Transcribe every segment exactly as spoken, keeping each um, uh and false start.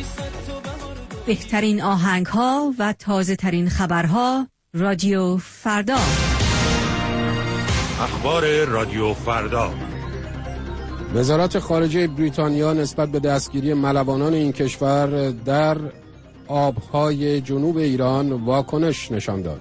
بهترین آهنگ ها و تازه ترین خبرها رادیو فردا. اخبار رادیو فردا. وزارت خارجه بریتانیا نسبت به دستگیری ملوانان این کشور در آبهای جنوب ایران واکنش نشان داد.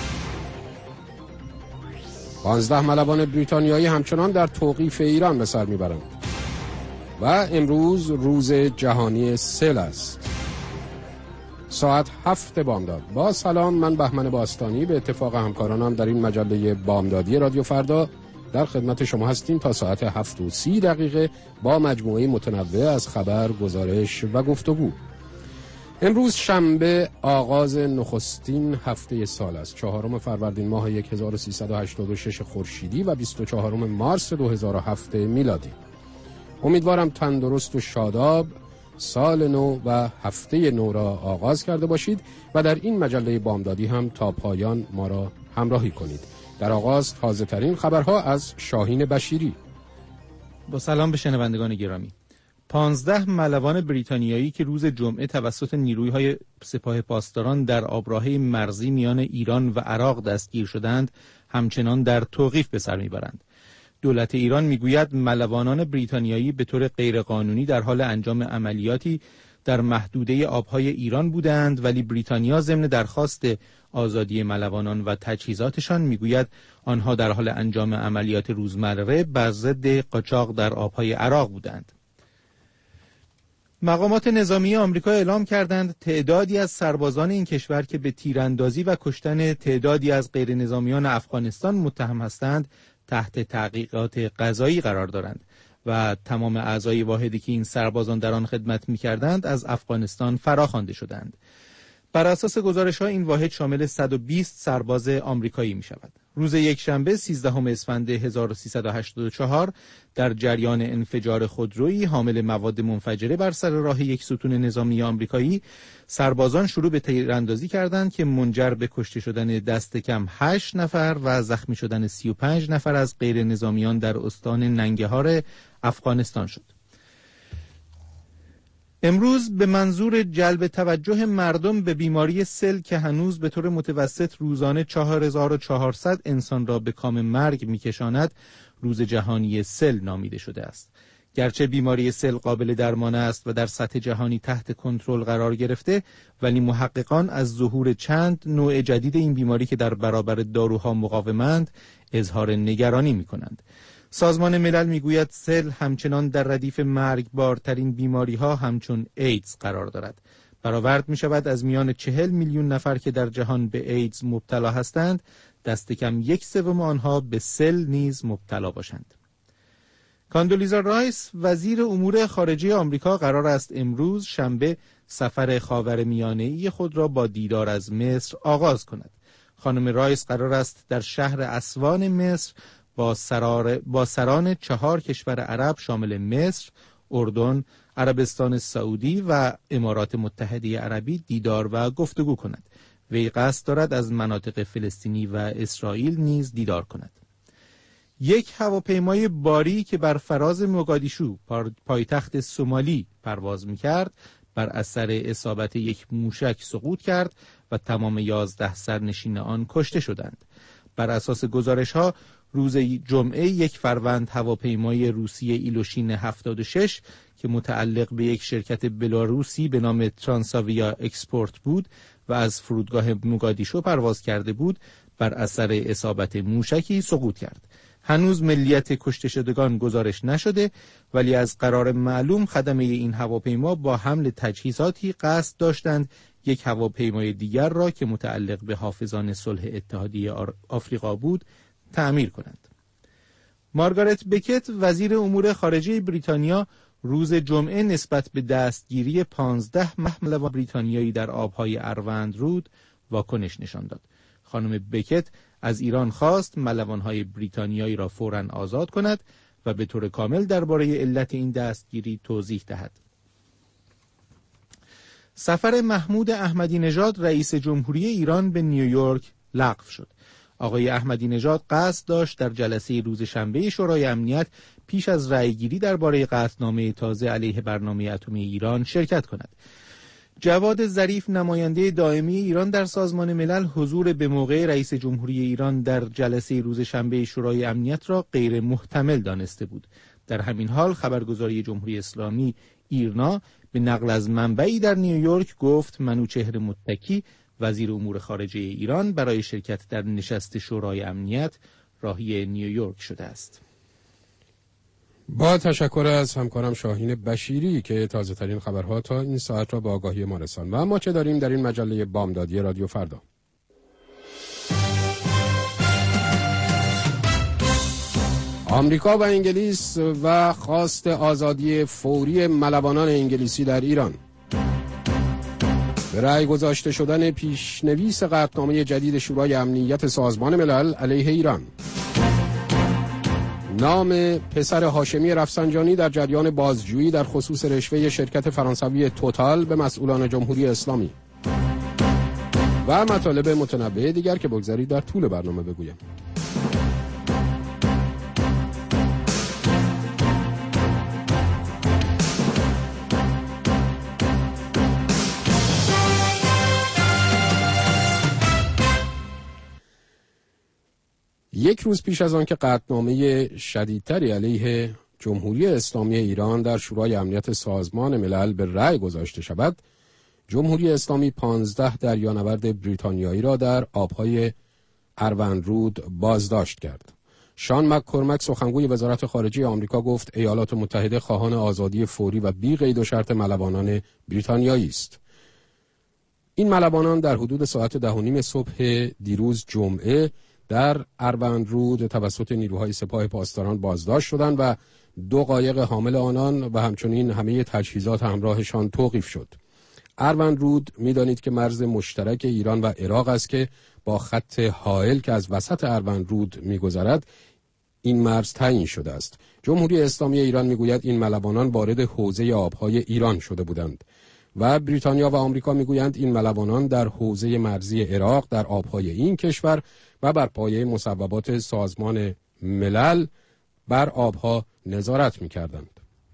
پانزده ملوان بریتانیایی همچنان در توقیف ایران به سر میبرند و امروز روز جهانی سیل است. ساعت هفت بامداد. با سلام، من بهمن باستانی به اتفاق همکارانم در این مجله بامدادی رادیو فردا در خدمت شما هستیم تا ساعت هفت و سی دقیقه با مجموعه متنوع از خبر، گزارش و گفتگو. امروز شنبه آغاز نخستین هفته سال است. چهارم فروردین ماه هزار و سیصد و هشتاد و شش خورشیدی و بیست و چهارم مارس دو هزار و هفت میلادی. امیدوارم تندرست و شاداب سال نو و هفته نو را آغاز کرده باشید و در این مجله بامدادی هم تا پایان ما را همراهی کنید. در آغاز تازه ترین خبرها از شاهین بشیری. با سلام به شنوندگان گرامی. پانزده ملوان بریتانیایی که روز جمعه توسط نیروی‌های سپاه پاسداران در آبراهه مرزی میان ایران و عراق دستگیر شدند، همچنان در توقیف به سر میبرند. دولت ایران میگوید ملوانان بریتانیایی به طور غیرقانونی در حال انجام عملیاتی در محدوده آبهای ایران بودند، ولی بریتانیا ضمن درخواست آزادی ملوانان و تجهیزاتشان میگوید آنها در حال انجام عملیات روزمره بر ضد قاچاق در آبهای عراق بودند. مقامات نظامی آمریکا اعلام کردند تعدادی از سربازان این کشور که به تیراندازی و کشتن تعدادی از غیر نظامیان افغانستان متهم هستند تحت تحقیقات قضایی قرار دارند و تمام اعضای واحدی که این سربازان در آن خدمت می‌کردند از افغانستان فراخوانده شدند. بر اساس گزارش‌ها این واحد شامل صد و بیست سرباز آمریکایی می‌شود. روز یکشنبه سیزدهم اسفند هزار و سیصد و هشتاد و چهار در جریان انفجار خودرویی حامل مواد منفجره بر سر راه یک ستون نظامی آمریکایی، سربازان شروع به تیراندازی کردند که منجر به کشته شدن دست کم هشت نفر و زخمی شدن سی و پنج نفر از غیر نظامیان در استان ننگهار افغانستان شد. امروز به منظور جلب توجه مردم به بیماری سل که هنوز به طور متوسط روزانه چهار هزار و چهارصد انسان را به کام مرگ می‌کشاند، روز جهانی سل نامیده شده است. گرچه بیماری سل قابل درمان است و در سطح جهانی تحت کنترل قرار گرفته، ولی محققان از ظهور چند نوع جدید این بیماری که در برابر داروها مقاومند اظهار نگرانی می‌کنند. سازمان ملل میگوید سل همچنان در ردیف مرگبارترین بیماری ها همچون ایدز قرار دارد. برآورد می شود از میان چهل میلیون نفر که در جهان به ایدز مبتلا هستند، دست کم یک سوم آنها به سل نیز مبتلا باشند. کاندولیزا رایس وزیر امور خارجه آمریکا قرار است امروز شنبه سفر خاورمیانه‌ای خود را با دیدار از مصر آغاز کند. خانم رایس قرار است در شهر اسوان مصر با, سرار با سران چهار کشور عرب شامل مصر، اردن، عربستان سعودی و امارات متحده عربی دیدار و گفتگو کند. وی قصد دارد از مناطق فلسطینی و اسرائیل نیز دیدار کند. یک هواپیمای باری که بر فراز موگادیشو پایتخت سومالی پرواز می‌کرد بر اثر اصابت یک موشک سقوط کرد و تمام یازده سرنشین آن کشته شدند. بر اساس گزارش‌ها روز جمعه یک فروند هواپیمای روسی ایلوشین هفتاد و شش که متعلق به یک شرکت بلاروسی به نام ترانساویا اکسپورت بود و از فرودگاه موگادیشو پرواز کرده بود، بر اثر اصابت موشکی سقوط کرد. هنوز ملیت کشته شدگان گزارش نشده، ولی از قرار معلوم خدمه این هواپیما با حمل تجهیزاتی قصد داشتند یک هواپیمای دیگر را که متعلق به حافظان صلح اتحادیه آفریقا بود تعمیر کنند. مارگارت بکت وزیر امور خارجه بریتانیا روز جمعه نسبت به دستگیری پانزده ملوان بریتانیایی در آبهای اروند رود واکنش نشان داد. خانم بکت از ایران خواست ملوانهای بریتانیایی را فوراً آزاد کند و به طور کامل درباره علت این دستگیری توضیح دهد. سفر محمود احمدی نژاد رئیس جمهوری ایران به نیویورک لغو شد. آقای احمدی نژاد قصد داشت در جلسه روز شنبه شورای امنیت پیش از رأیگیری درباره قطعنامه تازه علیه برنامه اتمی ایران شرکت کند. جواد ظریف نماینده دائمی ایران در سازمان ملل حضور به موقع رئیس جمهوری ایران در جلسه روز شنبه شورای امنیت را غیر محتمل دانسته بود. در همین حال خبرگزاری جمهوری اسلامی ایرنا به نقل از منبعی در نیویورک گفت منوچهر متکی وزیر امور خارجه ایران برای شرکت در نشست شورای امنیت راهی نیویورک شده است. با تشکر از همکارم شاهین بشیری که تازه ترین خبرها تا این ساعت را به آگاهی ما رساند. و اما چه داریم در این مجله بامدادی رادیو فردا؟ آمریکا و انگلیس و خواست آزادی فوری ملوانان انگلیسی در ایران. به رأی گذاشته شدن پیشنویس قطعنامه جدید شورای امنیت سازمان ملل علیه ایران. نام پسر هاشمی رفسنجانی در جریان بازجویی در خصوص رشوه شرکت فرانسوی توتال به مسئولان جمهوری اسلامی. و مطالب متنوع دیگر که بگذارید در طول برنامه بگویم. یک روز پیش از آن که قطعنامه شدیدتری علیه جمهوری اسلامی ایران در شورای امنیت سازمان ملل به رأی گذاشته شود، جمهوری اسلامی پانزده دریانورد بریتانیایی را در آبهای اروندرود بازداشت کرد. شان مک‌کورمک سخنگوی وزارت خارجه آمریکا گفت ایالات متحده خواهان آزادی فوری و بی قید و شرط ملوانان بریتانیایی است. این ملوانان در حدود ساعت ده و نیم صبح دیروز جمعه در اروندرود توسط نیروهای سپاه پاسداران بازداشت شدند و دو قایق حامل آنان و همچنین همه تجهیزات همراهشان توقیف شد. اروندرود می‌دانید که مرز مشترک ایران و عراق است که با خط حائل که از وسط اروندرود می‌گذرد این مرز تعیین شده است. جمهوری اسلامی ایران می‌گوید این ملوانان وارد حوزه آبهای ایران شده بودند و بریتانیا و آمریکا می‌گویند این ملوانان در حوزه مرزی عراق در آبهای این کشور و بر پایه مصوبات سازمان ملل بر آبها نظارت می‌کردند.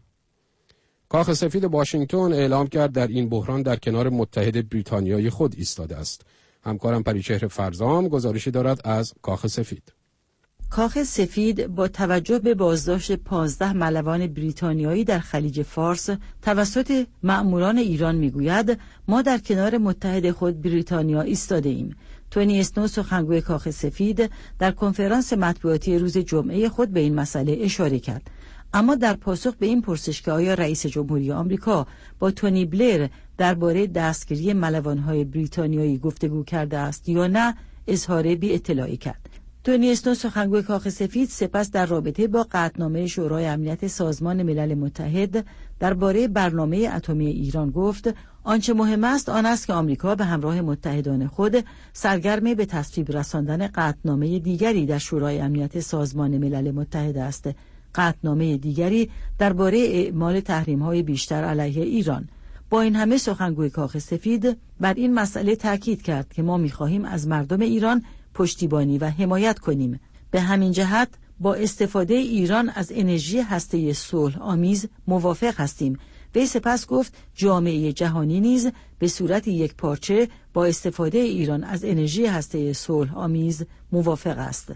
کاخ سفید واشنگتن اعلام کرد در این بحران در کنار متحد بریتانیای خود ایستاده است. همکارم پریچهر فرزام گزارشی دارد از کاخ سفید. کاخ سفید با توجه به بازداشت پانزده ملوان بریتانیایی در خلیج فارس توسط مأموران ایران میگوید ما در کنار متحد خود بریتانیا ایستاده ایم. تونی اسنو سخنگوی کاخ سفید در کنفرانس مطبوعاتی روز جمعه خود به این مسئله اشاره کرد. اما در پاسخ به این پرسش که آیا رئیس جمهوری آمریکا با تونی بلیر درباره دستگیری ملوان‌های بریتانیایی گفتگو کرده است یا نه اظهار بی اطلاعی کرد. تونی اسنو سخنگوی کاخ سفید سپس در رابطه با قطعنامه شورای امنیت سازمان ملل متحد درباره برنامه اتمی ایران گفت آنچه مهم است آن است که آمریکا به همراه متحدان خود سرگرم به تصویب رساندن قطعنامه دیگری در شورای امنیت سازمان ملل متحد است. قطعنامه دیگری درباره اعمال تحریم‌های بیشتر علیه ایران. با این همه سخنگوی کاخ سفید بر این مسئله تاکید کرد که ما می‌خواهیم از مردم ایران پشتیبانی و حمایت کنیم. به همین جهت با استفاده ایران از انرژی هسته‌ای صلح آمیز موافق هستیم. وی سپس گفت جامعه جهانی نیز به صورت یک پارچه با استفاده ایران از انرژی هسته‌ای صلح آمیز موافق است.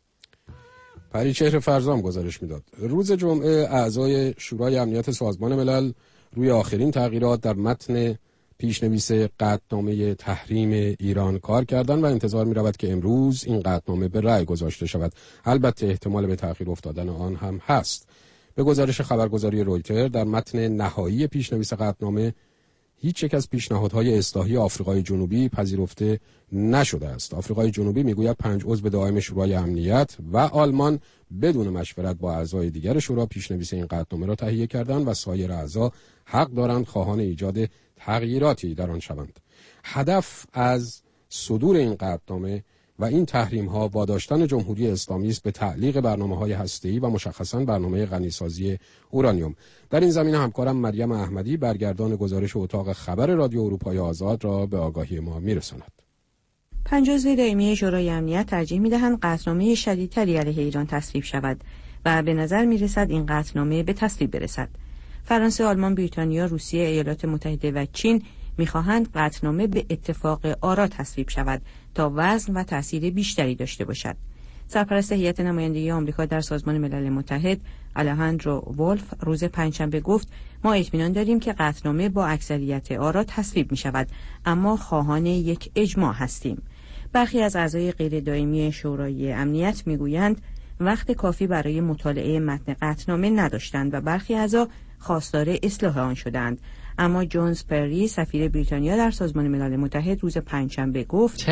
پریچهر فرزام گزارش میداد. روز جمعه اعضای شورای امنیت سازمان ملل روی آخرین تغییرات در متن پیشنویس قطعنامه تحریم ایران کار کردند و انتظار می رود که امروز این قطعنامه به رأی گذاشته شود. البته احتمال به تأخیر افتادن آن هم هست. به گزارش خبرگزاری رویتر در متن نهایی پیشنویس قطعنامه هیچ یک از پیشنهادهای اصلاحی آفریقای جنوبی پذیرفته نشده است. آفریقای جنوبی میگوید پنج عضو دائم شورای امنیت و آلمان بدون مشورت با اعضای دیگر شورا پیشنویس این قطعنامه را تهیه کردند و سایر اعضا حق دارند خواهان ایجاد تغییراتی در آن شوند. هدف از صدور این قطعنامه و این تحریم ها واداشتن جمهوری اسلامی است به تعلیق برنامه‌های هسته‌ای و مشخصاً برنامه غنیسازی اورانیوم. در این زمینه همکارم مریم احمدی برگردان گزارش اتاق خبر رادیو اروپای آزاد را به آگاهی ما میرساند. پنج عضو دائمی شورای امنیت ترجیح می‌دهند قطعنامه شدیدتری علیه ایران تصویب شود و به نظر می‌رسد این قطعنامه به تصویب برسد. فرانسه، آلمان، بریتانیا، روسیه، ایالات متحده و چین می‌خواهند قطعنامه به اتفاق آرا تصویب شود تا وزن و تأثیر بیشتری داشته باشد. سرپرست هیئت نمایندگی آمریکا در سازمان ملل متحد الهاندرو ولف روز پنجشنبه گفت ما اطمینان داریم که قطعنامه با اکثریت آرا تصویب می شود، اما خواهان یک اجماع هستیم. برخی از اعضای غیر دائمی شورای امنیت می گویند وقت کافی برای مطالعه متن قطعنامه نداشتند و برخی اعضا خواستار اصلاح آن شدند. اما جونز پری سفیر بریتانیا در سازمان ملل متحد روز پنجشنبه گفت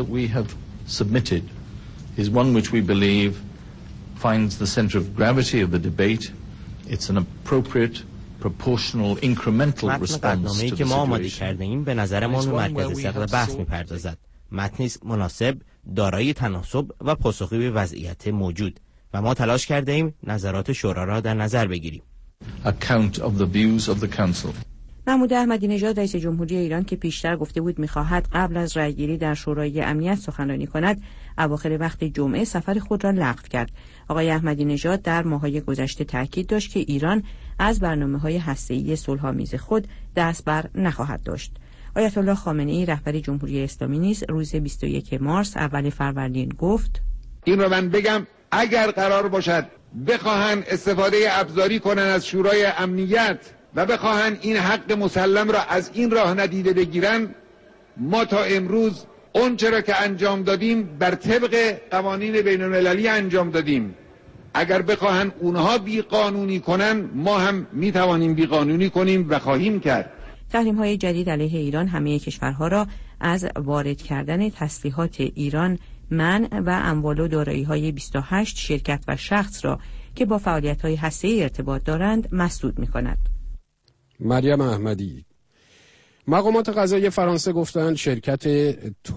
is one which we believe finds the center of gravity of the debate. It's an appropriate, proportional, incremental response to the که ما آماده کرده ایم به نظرمان به مرکز ثقل بحث می‌پردازد. متنی است مناسب، دارای تناسب و پاسخی به وضعیت موجود و ما تلاش کرده ایم نظرات شورا را در نظر بگیریم. Account of the views of the council. محمود احمدی نژاد رئیس جمهوری ایران که پیشتر گفته بود می‌خواهد قبل از رأیگیری در شورای امنیت سخنرانی کند، اواخر وقت جمعه سفر خود را لغو کرد. آقای احمدی نژاد در ماه‌های گذشته تاکید داشت که ایران از برنامه‌های هسته‌ای صلح‌آمیز خود دست بر نخواهد داشت. آیت الله خامنه‌ای رهبر جمهوری اسلامی نیز روز بیست و یکم مارس اول فروردین گفت این رو من بگم اگر قرار باشد بخواهند استفاده ابزاری کنند از شورای امنیت و بخواهند این حق مسلم را از این راه ندیده بگیرن، ما تا امروز اون چرا که انجام دادیم بر طبق قوانین بین المللی انجام دادیم. اگر بخواهند اونها بی قانونی کنن، ما هم می توانیم بی قانونی کنیم و خواهیم کرد. تحریم های جدید علیه ایران همه کشورها را از وارد کردن تسلیحات ایران منع و اموال و دارایی های بیست و هشت شرکت و شخص را که با فعالیت های هسته‌ای ارتباط دارند مسدود می کند. مریم احمدی. مقامات قضایی فرانسه گفتند شرکت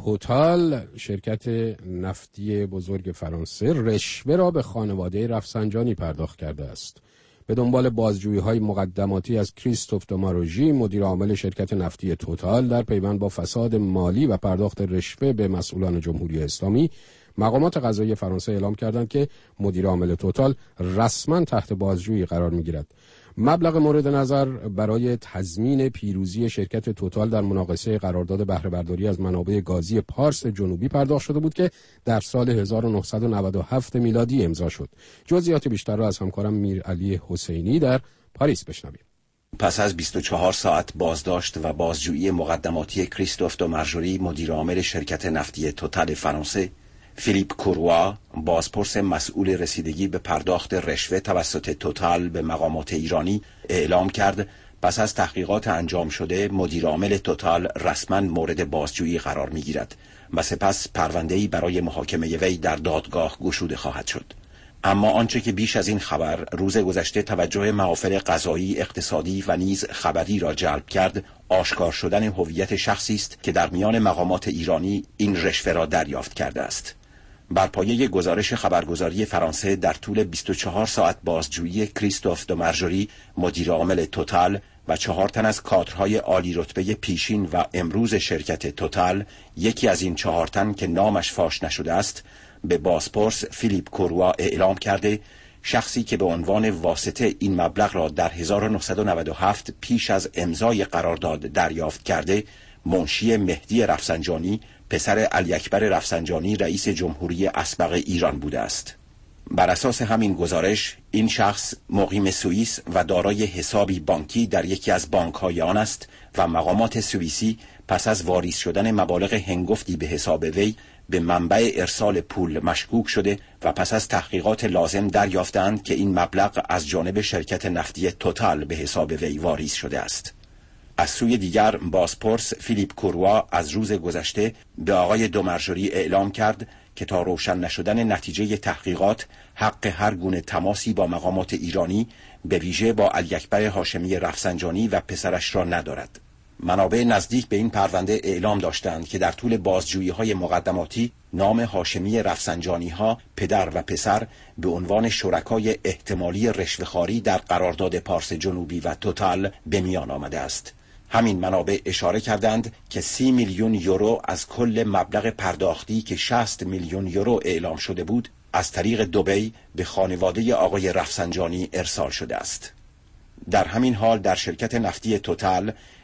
توتال، شرکت نفتی بزرگ فرانسه، رشوه را به خانواده رفسنجانی پرداخت کرده است. به دنبال بازجویی‌های مقدماتی از کریستوف دوماروژی، مدیر عامل شرکت نفتی توتال، در پیوند با فساد مالی و پرداخت رشوه به مسئولان جمهوری اسلامی، مقامات قضایی فرانسه اعلام کردند که مدیر عامل توتال رسما تحت بازجویی قرار می‌گیرد. مبلغ مورد نظر برای تضمین پیروزی شرکت توتال در مناقصه قرارداد بهره برداری از منابع گازی پارس جنوبی پرداخت شده بود که در سال هزار و نهصد و نود و هفت میلادی امضا شد. جزئیات بیشتر را از همکارم میرعلی حسینی در پاریس بشنویم. پس از بیست و چهار ساعت بازداشت و بازجویی مقدماتی کریستوف دوماروژی، مدیر عامل شرکت نفتی توتال فرانسه، فیلیپ کوروا، بازپرس مسئول رسیدگی به پرداخت رشوه توسط توتال به مقامات ایرانی، اعلام کرد پس از تحقیقات انجام شده مدیر عامل توتال رسما مورد بازجویی قرار می‌گیرد و سپس پرونده‌ای برای محاکمه وی در دادگاه گشوده خواهد شد. اما آنچه که بیش از این خبر روز گذشته توجه محافل قضایی، اقتصادی و نیز خبری را جلب کرد، آشکار شدن هویت شخصی است که در میان مقامات ایرانی این رشوه را دریافت کرده است. بر پایه گزارش خبرگزاری فرانسه، در طول بیست و چهار ساعت بازجویی کریستوف دوماروژی، مدیر عامل توتال و چهار تن از کادرهای عالی رتبه پیشین و امروز شرکت توتال، یکی از این چهار تن که نامش فاش نشده است، به بازپرس فیلیپ کوروا اعلام کرده شخصی که به عنوان واسطه این مبلغ را در هزار و نهصد و نود و هفت پیش از امضای قرارداد دریافت کرده، منشی مهدی رفسنجانی، پسر علی اکبر رفسنجانی، رئیس جمهوری اسبق ایران بوده است. بر اساس همین گزارش، این شخص مقیم سوئیس و دارای حسابی بانکی در یکی از بانک‌های آن است و مقامات سوئیسی پس از واریز شدن مبالغ هنگفتی به حساب وی به منبع ارسال پول مشکوک شده و پس از تحقیقات لازم دریافتند که این مبلغ از جانب شرکت نفتی توتال به حساب وی واریز شده است. از سوی دیگر، بازپرس فیلیپ کوروا از روز گذشته به آقای دوماروژی اعلام کرد که تا روشن نشدن نتیجه تحقیقات حق هر گونه تماسی با مقامات ایرانی، به ویژه با علی اکبر هاشمی رفسنجانی و پسرش را ندارد. منابع نزدیک به این پرونده اعلام داشتند که در طول بازجویی‌های مقدماتی نام هاشمی رفسنجانی‌ها، پدر و پسر، به عنوان شرکای احتمالی رشوه‌خواری در قرارداد پارس جنوبی و توتال به میان آمده است. همین منابع اشاره کردند که سی میلیون یورو از کل مبلغ پرداختی که شصت میلیون یورو اعلام شده بود، از طریق دبی به خانواده آقای رفسنجانی ارسال شده است. در همین حال در شرکت نفتی توتال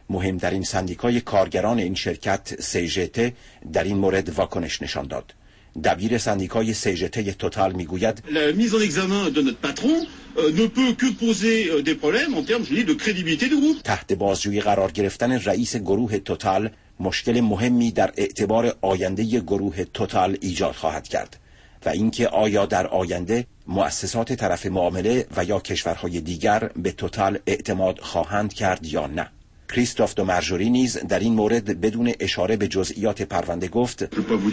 مهمترین سندیکای کارگران این شرکت سی جی تی در این مورد واکنش نشان داد. دبیر سندیکای سی جی تی توتال میگوید La mise en examen de notre patron ne peut que poser des problèmes en termes, je dis, de crédibilité du groupe. تحت بازجویی قرار گرفتن رئیس گروه توتال مشکل مهمی در اعتبار آینده گروه توتال ایجاد خواهد کرد و اینکه آیا در آینده مؤسسات طرف معامله و یا کشورهای دیگر به توتال اعتماد خواهند کرد یا نه. کریستوف دو مارژوری نیز در این مورد بدون اشاره به جزئیات پرونده گفت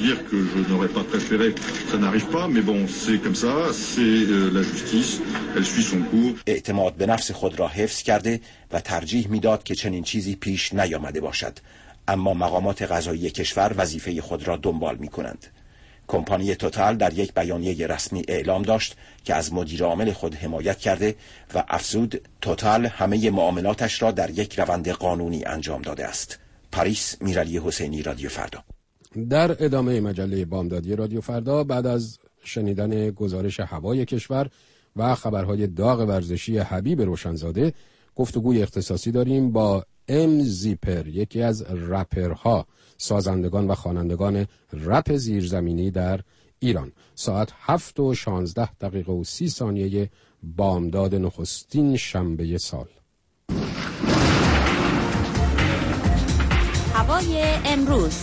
اعتماد به نفس خود را حفظ کرده و ترجیح میداد که چنین چیزی پیش نیامده باشد، اما مقامات قضایی کشور وظیفه خود را دنبال می کنند. کمپانی توتال در یک بیانیه رسمی اعلام داشت که از مدیر عامل خود حمایت کرده و افزود توتال همه معاملاتش را در یک روند قانونی انجام داده است. پاریس، میرعلی حسینی، رادیو فردا. در ادامه مجله بامدادی رادیو فردا بعد از شنیدن گزارش هوای کشور و خبرهای داغ ورزشی حبیب روشنزاده گفتگوی اختصاصی داریم با ام زیپر، یکی از رپرها، سازندگان و خوانندگان رپ زیرزمینی در ایران. ساعت هفت و شانزده دقیقه و سی ثانیه بامداد نخستین شنبه سال. هوای امروز.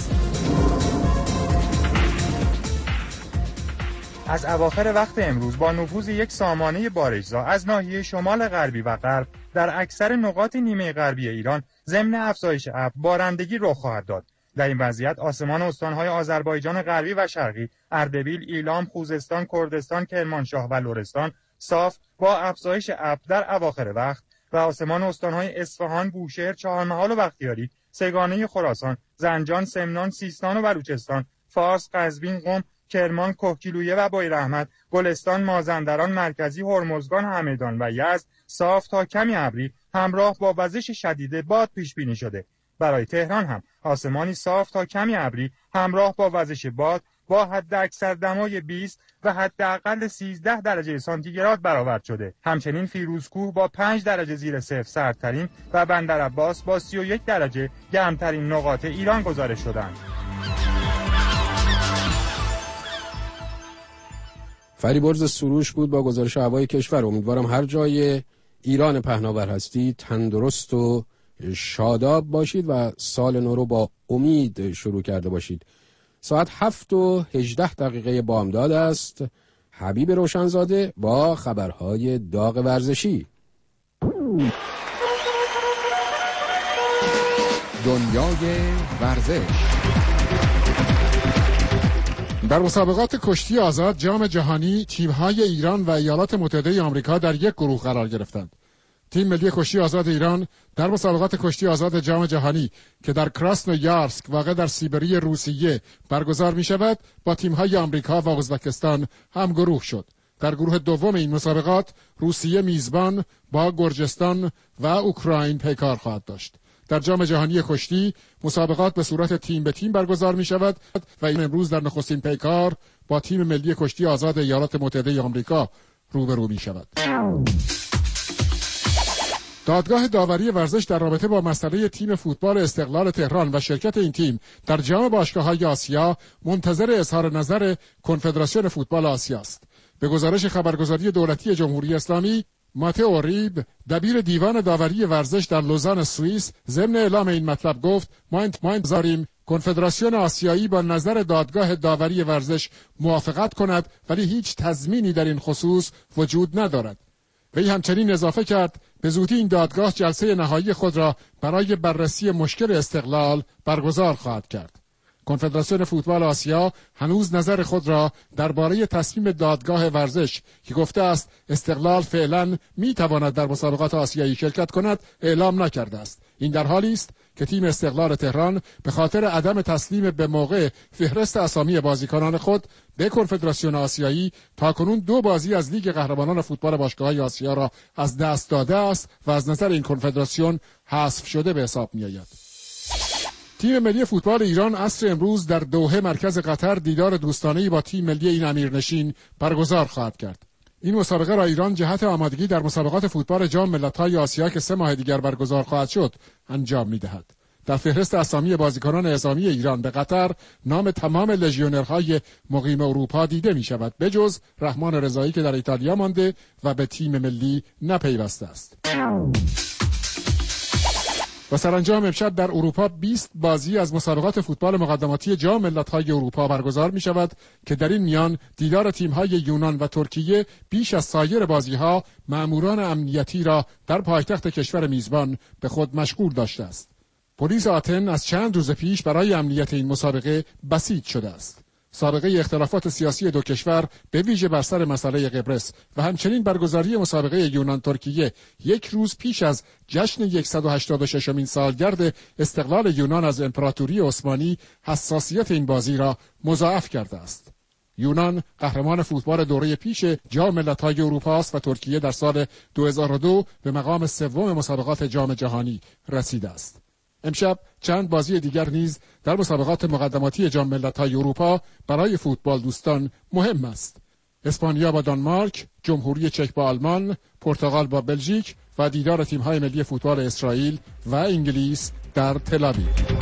از اواخر وقت امروز با نفوذ یک سامانه بارشزا از ناحیه شمال غربی و غرب در اکثر نقاط نیمه غربی ایران ضمن افزایش ابر بارندگی رخ خواهد داد. در این وضعیت آسمان استان‌های آذربایجان غربی و شرقی، اردبیل، ایلام، خوزستان، کردستان، کرمانشاه و لرستان صاف با افزایش ابر در اواخر وقت و آسمان استان‌های اصفهان، بوشهر، چهارمحال و بختیاری، سگانه خراسان، زنجان، سمنان، سیستان و بلوچستان، فارس، قزوین، قم، کرمان، کهگیلویه و بویراحمد، گلستان، مازندران، مرکزی، هرمزگان، همدان و یزد صاف تا کمی ابری همراه با وزش شدید باد پیش بینی شده. برای تهران هم آسمانی صاف تا کمی ابری همراه با وزش باد با حد اکثر دمای بیست و حداقل سیزده درجه سانتیگراد برآورد شده. همچنین فیروزکوه با پنج درجه زیر صفر سردترین و بندرعباس با سی و یک درجه گرمترین نقاط ایران گزارش شدند. فریبرز سروش بود با گزارش هوای کشور. امیدوارم هر جای ایران پهناور هستید تندرست و شاداب باشید و سال نو رو با امید شروع کرده باشید. ساعت هفت و هجده دقیقه بامداد است. حبیب روشنزاده با خبرهای داغ ورزشی. دنیای ورزش. در مسابقات کشتی آزاد جام جهانی تیم‌های ایران و ایالات متحده آمریکا در یک گروه قرار گرفتند. تیم ملی کشتی آزاد ایران در مسابقات کشتی آزاد جام جهانی که در کراسنویارسک واقع در سیبری روسیه برگزار می شود با تیم‌های آمریکا و ازبکستان هم گروه شد. در گروه دوم این مسابقات روسیه میزبان با گرجستان و اوکراین پیکار خواهد داشت. در جام جهانی کشتی مسابقات به صورت تیم به تیم برگزار می شود و این امروز در نخستین پیکار با تیم ملی کشتی آزاد ایالات متحده آمریکا روبرو می شود. دادگاه داوری ورزش در رابطه با مسئله تیم فوتبال استقلال تهران و شرکت این تیم در جام باشگاه‌های آسیا منتظر اظهار نظر کنفدراسیون فوتبال آسیا است. به گزارش خبرگزاری دولتی جمهوری اسلامی، ماتئو ریب، دبیر دیوان داوری ورزش در لوزان سوئیس، ضمن اعلام این مطلب گفت: ما انتظاریم کنفدراسیون آسیایی با نظر دادگاه داوری ورزش موافقت کند، ولی هیچ تضمینی در این خصوص وجود ندارد. وی همچنین اضافه کرد به زودی این دادگاه جلسه نهایی خود را برای بررسی مشکل استقلال برگزار خواهد کرد. کنفدراسیون فوتبال آسیا هنوز نظر خود را درباره تصمیم دادگاه ورزش که گفته است استقلال فعلا می تواند در مسابقات آسیایی شرکت کند اعلام نکرده است. این در حالی است که تیم استقلال تهران به خاطر عدم تسلیم به موقع فهرست اسامی بازیکنان خود به کنفدراسیون آسیایی تاکنون دو بازی از لیگ قهرمانان فوتبال باشگاه‌های آسیا را از دست داده است و از نظر این کنفدراسیون حذف شده به حساب می‌آید. تیم ملی فوتبال ایران عصر امروز در دوحه مرکز قطر دیدار دوستانه‌ای با تیم ملی این امیرنشین برگزار خواهد کرد. این مسابقه را ایران جهت آمادگی در مسابقات فوتبال جام ملت‌های آسیا که سه ماه دیگر برگزار خواهد شد انجام می‌دهد. در فهرست اسامی بازیکنان اعزامی ایران به قطر نام تمام لژیونرهای مقیم اروپا دیده می‌شود بجز رحمان رضایی که در ایتالیا مانده و به تیم ملی نپیوسته است. و سرانجام امشب در اروپا بیست بازی از مسابقات فوتبال مقدماتی جام ملت‌های اروپا برگزار می‌شود که در این میان دیدار تیم‌های یونان و ترکیه بیش از سایر بازی‌ها مأموران امنیتی را در پایتخت کشور میزبان به خود مشغول داشته است. پلیس آتن از چند روز پیش برای امنیت این مسابقه بسیج شده است. سابقه اختلافات سیاسی دو کشور به ویژه بر سر مسئله قبرس و همچنین برگزاری مسابقه یونان ترکیه یک روز پیش از جشن صد و هشتاد و ششمین سالگرد استقلال یونان از امپراتوری عثمانی حساسیت این بازی را مضاعف کرده است. یونان قهرمان فوتبال دوره پیش جام ملت‌های اروپا است و ترکیه در سال دو هزار و دو به مقام سوم مسابقات جام جهانی رسیده است. امشب چند بازی دیگر نیز در مسابقات مقدماتی جام ملت‌های اروپا برای فوتبال دوستان مهم است. اسپانیا با دانمارک، جمهوری چک با آلمان، پرتغال با بلژیک و دیدار تیم‌های ملی فوتبال اسرائیل و انگلیس در تل‌آویو.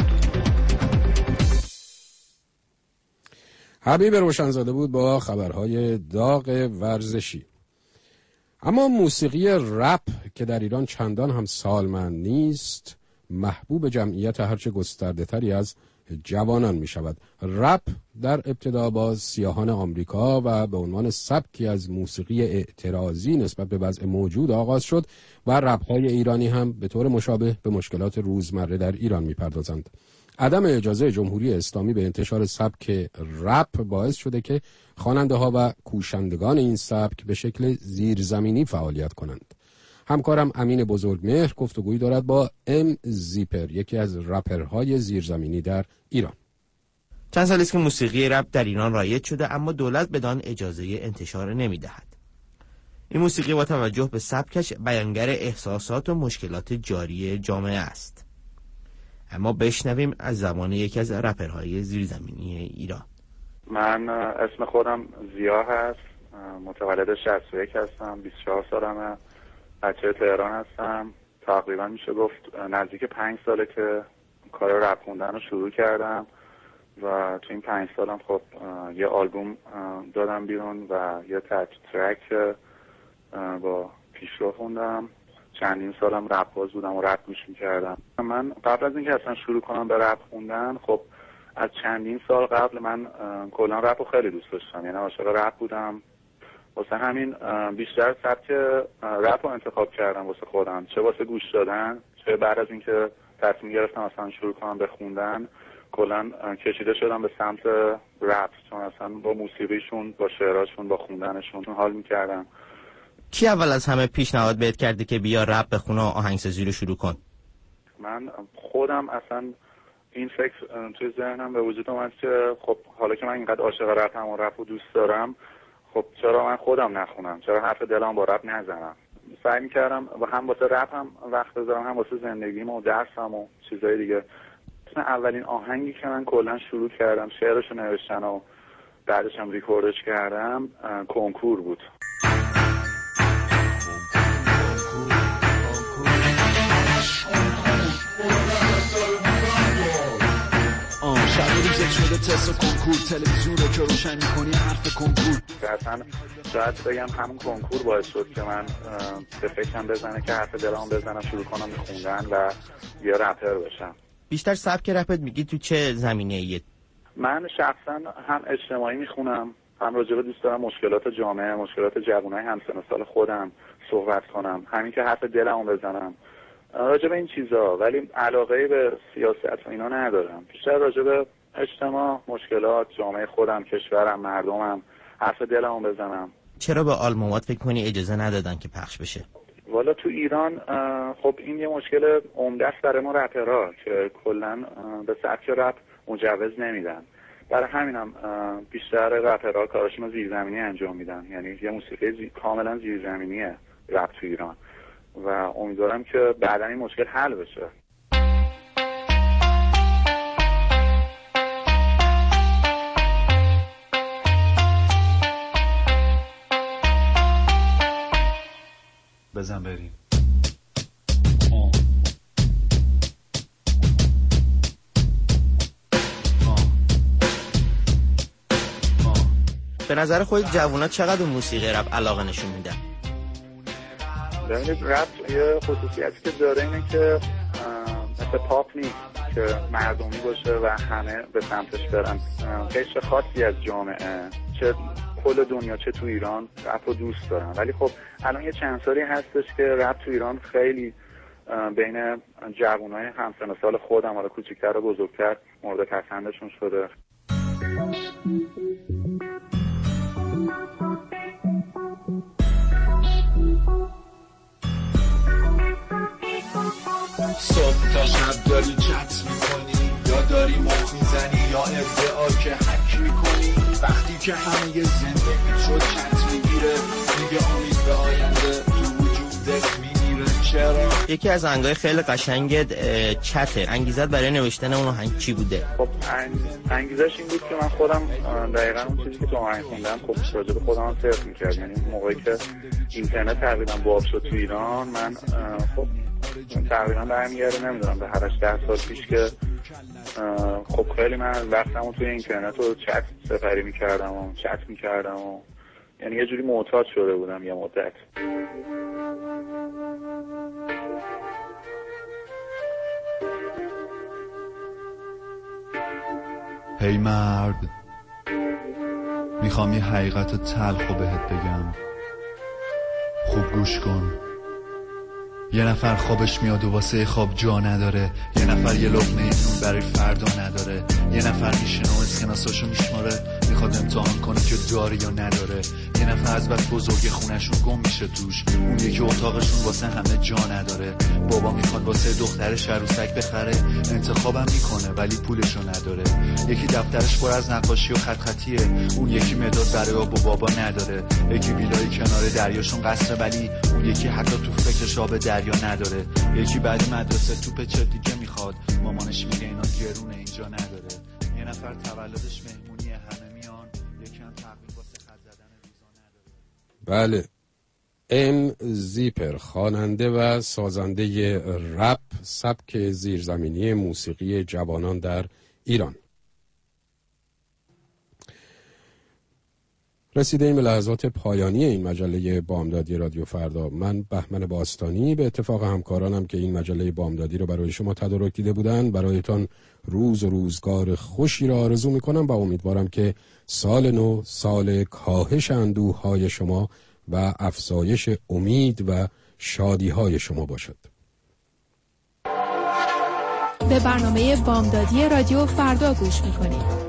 حبیب روشنزاده بود با خبرهای داغ ورزشی. اما موسیقی رپ که در ایران چندان هم سالمند نیست، محبوب جمعیت هرچه گسترده تری از جوانان می شود. رپ در ابتدا با سیاهان آمریکا و به عنوان سبکی از موسیقی اعتراضی نسبت به وضع موجود آغاز شد و رپ های ایرانی هم به طور مشابه به مشکلات روزمره در ایران می پردازند. عدم اجازه جمهوری اسلامی به انتشار سبک رپ باعث شده که خواننده ها و کوشندگان این سبک به شکل زیرزمینی فعالیت کنند. همکارم امین بزرگمهر گفتگویی دارد با ام زیپر، یکی از رپرهای زیرزمینی در ایران. چند سال است که موسیقی رپ در ایران رایج شده اما دولت بدان اجازه انتشار نمی‌دهد. این موسیقی با توجه به سبکش بیانگر احساسات و مشکلات جاری جامعه است. اما بشنویم از زبان یکی از رپرهای زیرزمینی ایران. من اسم خودم زیا هست، متولد شصت و یک هستم، بیست و چهار سالمه، بچه تهران هستم. تقریبا میشه گفت نزدیک پنج ساله که کار رپ خوندن رو شروع کردم و تو این پنج سالم خب یه آلبوم دادم بیرون و یه تک ترک با پیشرو خوندم. چندین سالم رپ باز بودم و رپ گوش میکردم. من قبل از اینکه اصلا شروع کنم به رپ خوندن، خب از چندین سال قبل من کلا رپ رو خیلی دوست داشتم، یعنی عاشق رپ بودم. واسه همین بیشتر سبک رپ رو انتخاب کردم واسه خودم، چه واسه گوش دادن، چه بعد از اینکه تصمیم گرفتم اصلا شروع کنم به خوندن کلا کشیده شدم به سمت رپ، چون اصلا با موسیقیشون، با شعراشون، با خوندنشون حال میکردم. کی اول از همه پیشنهاد بهت کرده که بیا رپ بخون و آهنگسازی رو شروع کن؟ من خودم اصلا این فکر توی ذهنم به وجود اومد که خب حالا که من اینقدر عاشق رپم و رپ رو دوست دارم، خب چرا من خودم نخونم، چرا حرف دلم با رپ نزنم. سعی میکردم و هم واسه رپ هم وقت بذارم، هم واسه زندگیم و درسم و چیزای دیگه. اولین آهنگی که من کلا شروع کردم شعرشو نوشتن و بعدش هم ریکوردش کردم کنکور بود. شب روزت شده تست و کنکور، تلویزیون رو که روشن میکنی حرف کنکور. اصلا شاید بگم همون کنکور باعث شد که من به فکرم بزنه که حرف دلم بزنم، شروع کنم به خوندن و یه رپر بشم. بیشتر سبک رپت میگی تو چه زمینه‌ایه؟ من شخصا هم اجتماعی میخونم، هم راجع به دوست دارم مشکلات جامعه، مشکلات جوانای همسن و سال خودم صحبت کنم، همین که حرف دلمو بزنم راجع به این چیزا، ولی علاقه به سیاست و اینا ندارم. بیشتر راجع به اجتماع، مشکلات جامعه خودم، کشورم، مردمم حرف دلمو بزنم. چرا به آلبومات فکر کنی اجازه ندادن که پخش بشه؟ والا تو ایران خب این یه مشکل عمده است برای ما رپرها که کلا به سبک رپ مجوز نمیدن. برای همینم بیشتر رپرها کاراشون رو زیرزمینی انجام میدن، یعنی یه موسیقی زی... کاملا زیرزمینیه رپ تو ایران و امیدوارم که بعدا این مشکل حل بشه. بزن بریم. به نظر خودت جوونا چقدر به موسیقی رپ علاقه نشون میدن؟ ببینید رپ یه خصوصیتی که داره اینه که مثل پاپ نیست که مردمی باشه و همه به سمتش برن. قشر خاصی از جامعه، چه کل دنیا چه تو ایران، رپ رو دوست دارن. ولی خب الان یه چند سالی هستش که رپ تو ایران خیلی بین جوانای همسن و سال خودم، حالا کوچیک‌تر و بزرگتر، مورد پسندشون شده. صبح تا شب داری چت میکنی، یا داری مخ میزنی یا ادعا که حک میکنی. وقتی که همه زندگی شد چت میگیره، میگه امید به آینده تو وجودت میگیره. چرا؟ یکی از آهنگای خیلی قشنگ چته، انگیزت برای نوشتن اون آهنگ چی بوده؟ خب انگیزش این بود که من خودم دقیقاً اون چیزی که تو آهنگ خوندم خب راجع به خودم هم سرچ می‌کردم. یعنی موقعی که اینترنت تقریبا باب شد تو ایران، من خب تقریبا برمیگرده نمیدونم به هر ده سال پیش که خب خیلی من وقتمو توی اینترنت رو چت سپری میکردم و چت میکردم و یعنی یه جوری معتاد شده بودم یه مدت. هی مرد، میخوام یه حقیقت تلخ رو بهت بگم، خوب گوش کن. یه نفر خوابش میاد و واسه خواب جا نداره، یه نفر یه لقمه نون برای فردا نداره، یه نفر میشنه و اسکناساشو میشماره، میخواد امتحان کنه که داره یا نداره، یه نفر از بس بزرگ خونشون گم میشه توش، اون یکی اتاقشون واسه همه جا نداره، بابا میخواد واسه دخترش عروسک بخره، انتخابم میکنه ولی پولشو نداره، یکی دفترش پر از نقاشی و خط خطیه، اون یکی مداد برای بابا بابا نداره، یکی ویلای کنار دریاشون قصره ولی اون یکی حتی تو فکرش آب دریا نداره، یکی بعد مدرسه توپ چه دیگه میخواد، مامانش میگه اینا گرونه اینجا نداره، یه نفر تولدش مهمونی همه میان، یکی هم تقریبا واسه خط زدن ویزا نداره. بله، ام زیپر خواننده و سازنده رپ، سبک زیرزمینی موسیقی جوانان در ایران. رسیدیم به لحظات پایانی این مجله بامدادی رادیو فردا. من بهمن باستانی به اتفاق همکارانم که این مجله بامدادی رو برای شما تدارک دیده بودن، برایتان روز و روزگار خوشی را آرزو میکنم و امیدوارم که سال نو سال کاهش اندوه‌های شما و افزایش امید و شادی‌های شما باشد. به برنامه بامدادی رادیو فردا گوش میکنید.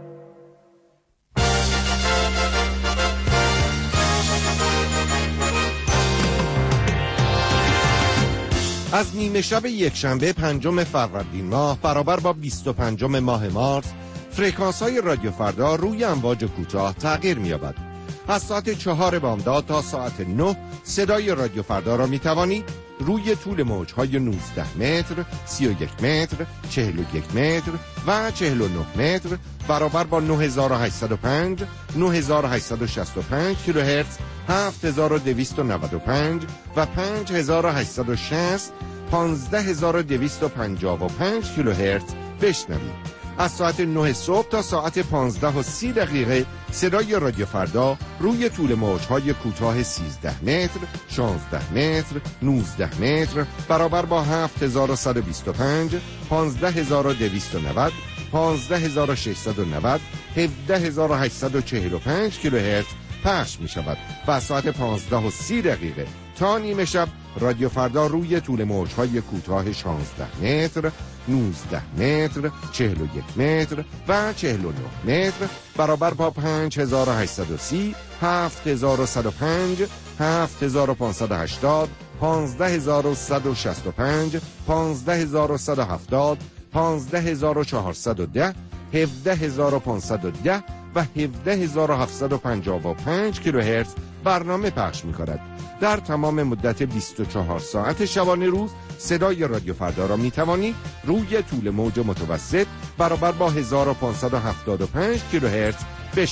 از نیمه شب یک شنبه پنجم فروردین ماه برابر با بیست و پنجم ماه مارس، فرکانس های رادیو فردا روی امواج کوتاه تغییر می‌یابد. از ساعت چهار بامداد تا ساعت نه صدای رادیو فردا را می‌توانید روی طول موج‌های نوزده متر، سی و یک متر، چهل و یک متر و چهل و نه متر برابر با نه هزار و هشتصد و پنج، نه هزار و هشتصد و شصت و پنج کیلوهرتز، هفت هزار و دویست و نود و پنج و پنج هزار و هشتصد و شصت، پانزده هزار و دویست و پنجاه و پنج کیلوهرتز بشنوید. از ساعت نه صبح تا ساعت پانزده و سی دقیقه صدای رادیو فردا روی طول موج‌های کوتاه سیزده متر، شانزده متر، نوزده متر برابر با هفت هزار و صد و بیست و پنج، پانزده هزار و دویست و نود، پانزده هزار و ششصد و نود، هفده هزار و هشتصد و چهل و پنج کیلوهرتز پخش می شود و از ساعت پانزده و سی دقیقه تا نیمه شب رادیو فردا روی طول موج‌های کوتاه شانزده متر، نوزده متر، چهل و یک متر و چهل و نه متر برابر با پنج هزار و هشتصد و سی، هفت هزار و صد و پنج، هفت هزار و پانصد و هشتاد، پانزده هزار و صد و شصت و پنج، پانزده هزار و صد و هفتاد، پانزده هزار و چهارصد و ده، هفده هزار و پانصد و ده و هفده هزار و هفتصد و پنجاه و پنج کیلوهرتز برنامه پخش می‌کند. در تمام مدت بیست و چهار ساعت شبانه روز صدای رادیو فردا را می‌توانید روی طول موج متوسط برابر با هزار و پانصد و هفتاد و پنج کیلوهرتز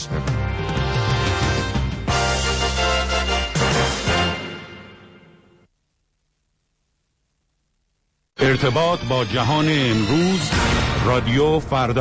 بشنوید. ارتباط با جهان امروز رادیو فردا.